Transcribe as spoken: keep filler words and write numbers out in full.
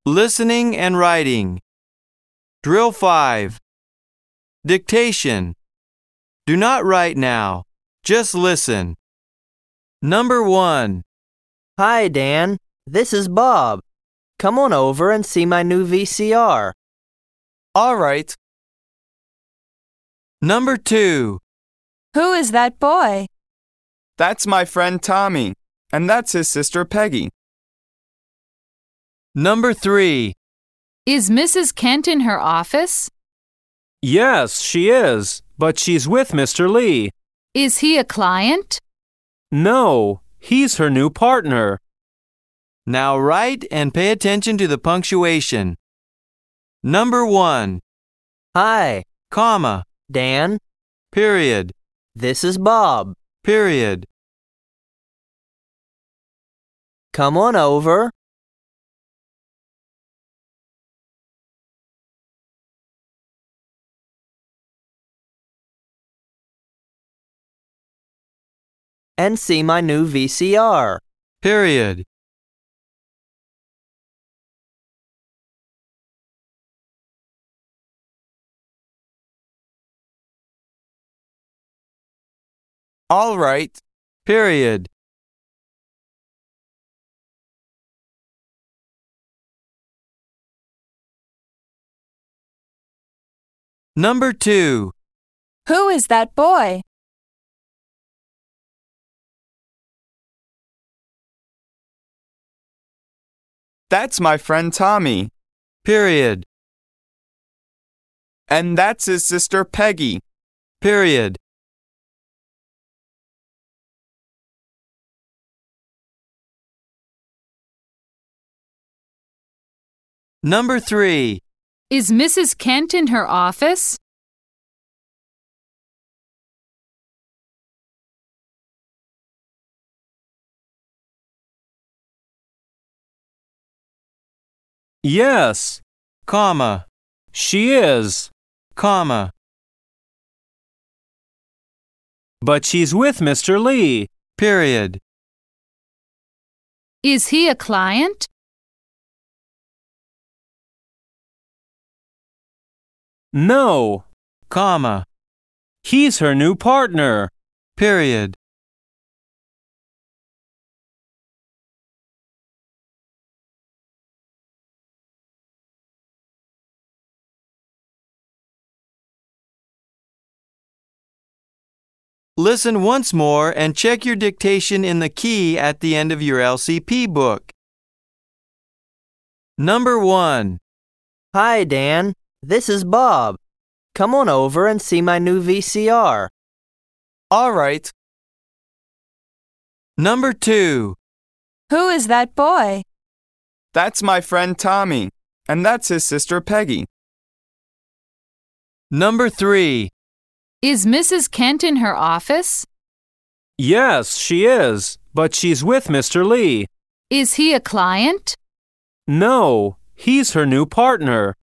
Listening and writing. Drill five. Dictation. Do not write now. Just listen. Number one. Hi, Dan. This is Bob. Come on over and see my new V C R. All right. Number two. Who is that boy? That's my friend Tommy, and that's his sister Peggy. Number three. Is Missus Kent in her office? Yes, she is, but she's with Mister Lee. Is he a client? No, he's her new partner. Now write and pay attention to the punctuation. Number one. Hi, Comma. Dan. Period. This is Bob. Period. Come on over. And see my new V C R. Period. All right. Period. Number two. Who is that boy? That's my friend Tommy. Period. And that's his sister Peggy. Period. Number three. Is Missus Kent in her office? Yes, Comma. she is, Comma. but she's with Mister Lee. Period. Is he a client? No, Comma. he's her new partner. Period. Listen once more and check your dictation in the key at the end of your L C P book. Number one. Hi, Dan. This is Bob. Come on over and see my new V C R. All right. Number two. Who is that boy? That's my friend Tommy, and that's his sister Peggy. Number three. Is Missus Kent in her office? Yes, she is, but she's with Mister Lee. Is he a client? No, he's her new partner.